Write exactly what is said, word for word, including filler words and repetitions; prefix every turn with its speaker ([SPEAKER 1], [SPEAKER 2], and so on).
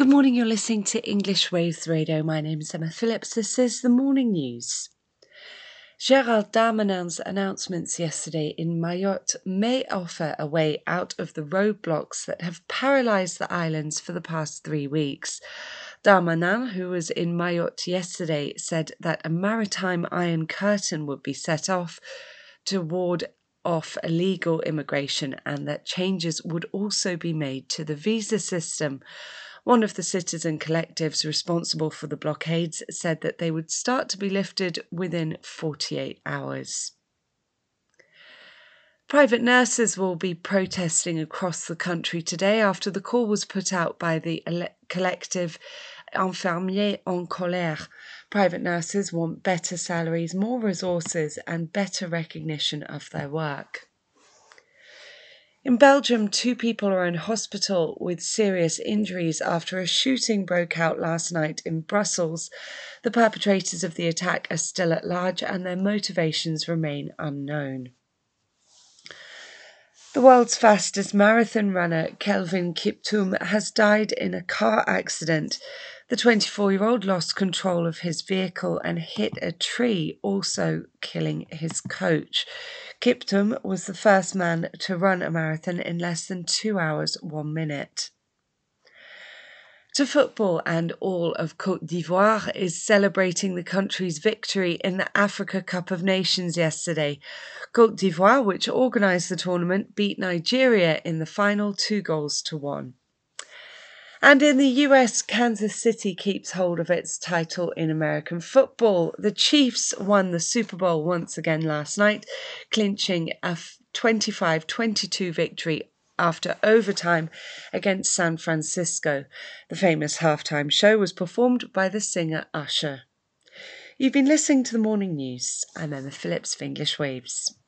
[SPEAKER 1] Good morning, you're listening to English Waves Radio. My name is Emma Phillips. This is the morning news. Gérald Darmanin's announcements yesterday in Mayotte may offer a way out of the roadblocks that have paralysed the islands for the past three weeks. Darmanin, who was in Mayotte yesterday, said that a maritime iron curtain would be set off to ward off illegal immigration and that changes would also be made to the visa system. One of the citizen collectives responsible for the blockades said that they would start to be lifted within forty-eight hours. Private nurses will be protesting across the country today after the call was put out by the ele- collective Infirmiers en Colère. Private nurses want better salaries, more resources and better recognition of their work. In Belgium, two people are in hospital with serious injuries after a shooting broke out last night in Brussels. The perpetrators of the attack are still at large and their motivations remain unknown. The world's fastest marathon runner, Kelvin Kiptum, has died in a car accident. The twenty-four-year-old lost control of his vehicle and hit a tree, also killing his coach. Kiptum was the first man to run a marathon in less than two hours, one minute. To football, and all of Côte d'Ivoire is celebrating the country's victory in the Africa Cup of Nations yesterday. Côte d'Ivoire, which organised the tournament, beat Nigeria in the final two goals to one. And in the U S, Kansas City keeps hold of its title in American football. The Chiefs won the Super Bowl once again last night, clinching a twenty-five twenty-two victory after overtime against San Francisco. The famous halftime show was performed by the singer Usher. You've been listening to the morning news. I'm Emma Phillips of English Waves.